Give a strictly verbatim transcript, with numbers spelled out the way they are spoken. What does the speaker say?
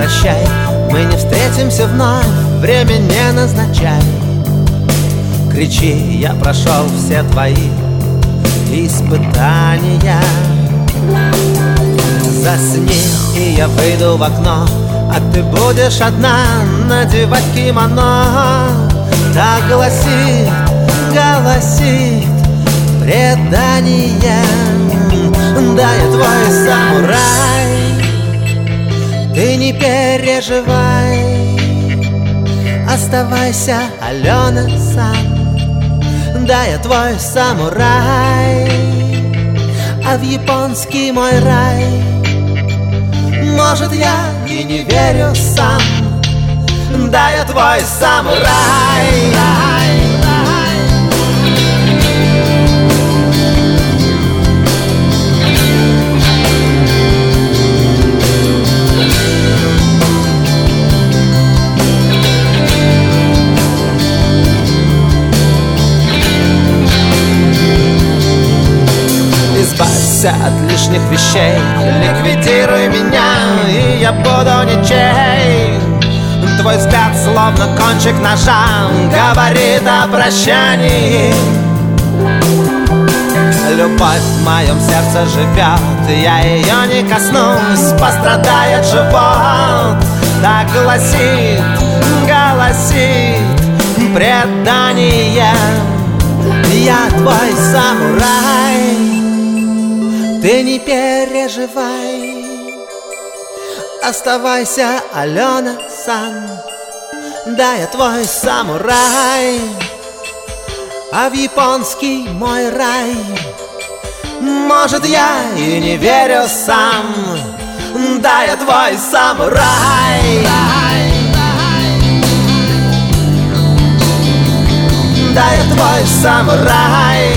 прощай, мы не встретимся вновь, время не назначай. Кричи, я прошел все твои испытания. Засни, и я выйду в окно, а ты будешь одна надевать кимоно. Так гласит, голосит предание. Да, я твой самурай, ты не переживай. Оставайся, Алена-сан, да, я твой самурай. А в японский мой рай, может, я и не верю сам, да, я твой самурай. Избавься от лишних вещей, ликвидируй меня, и я буду ничей. Твой взгляд, словно кончик ножа, говорит о прощании. Любовь в моем сердце живет, я ее не коснусь, пострадает живот. Так гласит, голосит предание. Я твой самурай, ты не переживай. Оставайся, Алена-сан, да, я твой самурай. А в японский мой рай, может, я и не верю сам, да, я твой самурай. Да, я твой самурай.